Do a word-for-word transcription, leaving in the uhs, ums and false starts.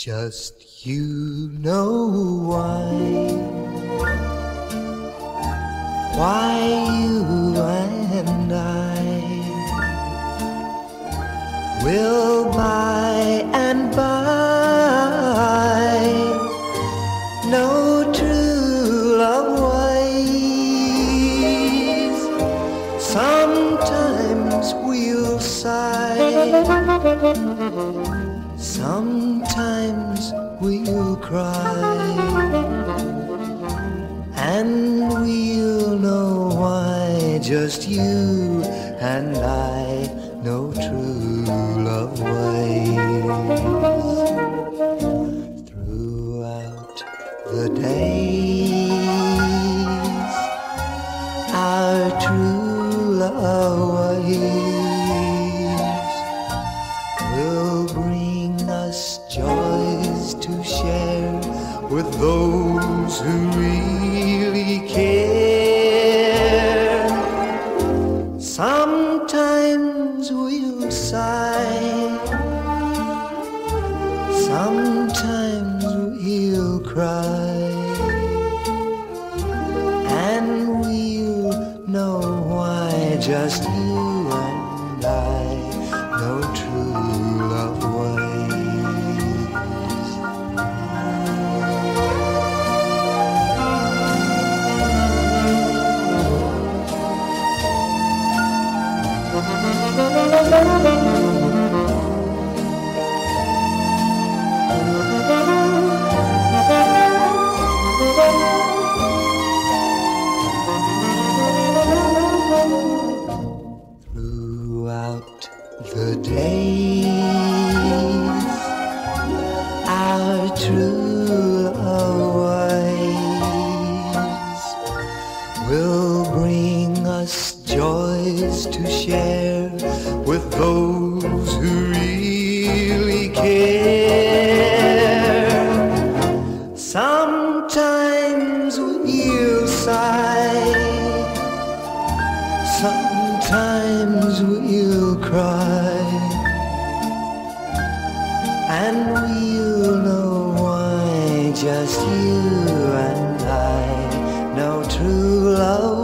Just you know why, why you and I will by and by know true love ways. Sometimes we'll sigh, sometimes we'll cry, and we'll know why. Just you and I know true love ways. Throughout the days, our true love ways will bring us joys to share with those who really care. Sometimes we'll sigh, sometimes we'll cry, and we'll know why. Just you and I know true love ways. Throughout the days, our true love ways will bring us joys to share with those who really care. Sometimes we'll sigh, sometimes we'll cry, and we'll know why. Just you and I know true love